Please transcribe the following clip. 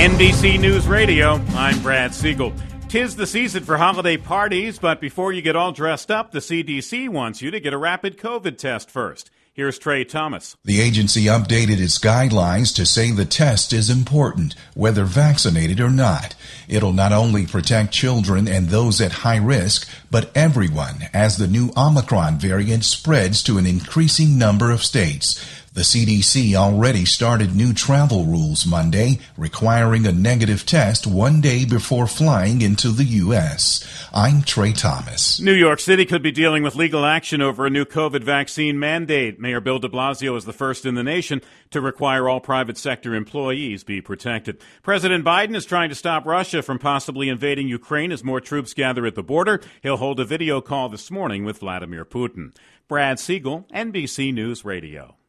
NBC News Radio, I'm Brad Siegel. 'Tis the season for holiday parties, but before you get all dressed up, the CDC wants you to get a rapid COVID test first. Here's Trey Thomas. The agency updated its guidelines to say the test is important, whether vaccinated or not. It'll not only protect children and those at high risk, but everyone as the new Omicron variant spreads to an increasing number of states. The CDC already started new travel rules Monday, requiring a negative test 1 day before flying into the U.S. I'm Trey Thomas. New York City could be dealing with legal action over a new COVID vaccine mandate. Mayor Bill de Blasio is the first in the nation to require all private sector employees be protected. President Biden is trying to stop Russia from possibly invading Ukraine as more troops gather at the border. He'll hold a video call this morning with Vladimir Putin. Brad Siegel, NBC News Radio.